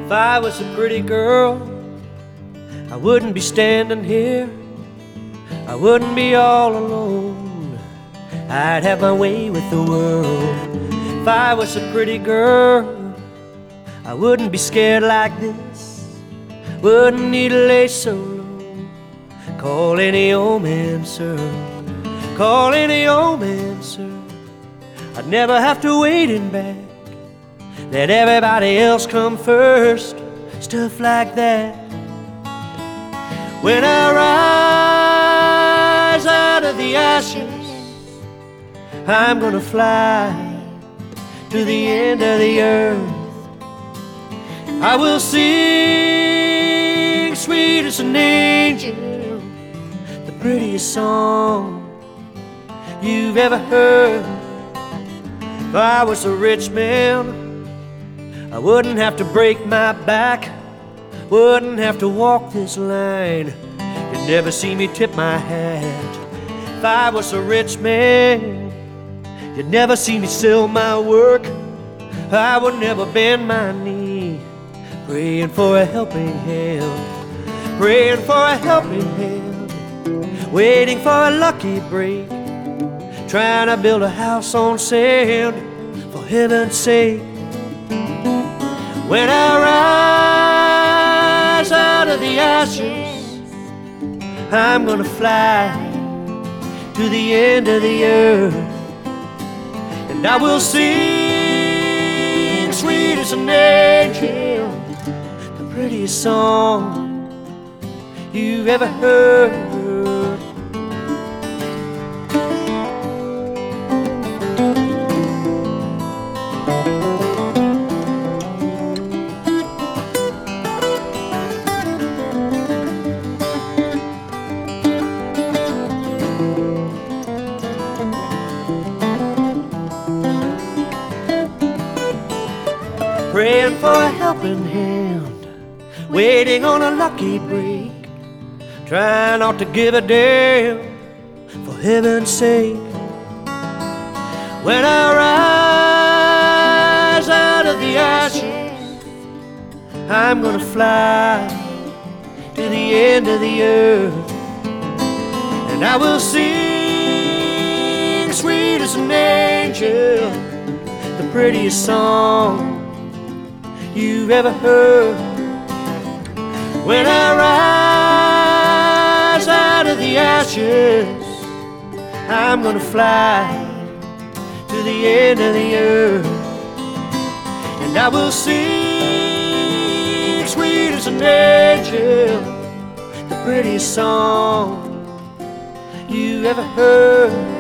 If I was a pretty girl, I wouldn't be standing here. I wouldn't be all alone. I'd have my way with the world. If I was a pretty girl, I wouldn't be scared like this. Wouldn't need to lay so low. Call any old man, sir. Call any old man, sir. I'd never have to wait in back. Let everybody else come first. Stuff like that. When I rise out of the ashes, I'm gonna fly to the end of the earth. I will sing sweet as an angel, the prettiest song you've ever heard. If I was a rich man, I wouldn't have to break my back, wouldn't have to walk this line. You'd never see me tip my hat. If I was a rich man, you'd never see me sell my work. I would never bend my knee, praying for a helping hand, praying for a helping hand, waiting for a lucky break, trying to build a house on sand, for heaven's sake. When I rise out of the ashes, I'm gonna fly to the end of the earth. And I will sing sweet as an angel, the prettiest song you've ever heard. Praying for a helping hand, waiting on a lucky break, trying not to give a damn, for heaven's sake. When I rise out of the ashes, I'm gonna fly to the end of the earth. And I will sing sweet as an angel, the prettiest song you've ever heard. When I rise out of the ashes, I'm gonna fly to the end of the earth. And I will sing sweet as an angel, the prettiest song you've ever heard.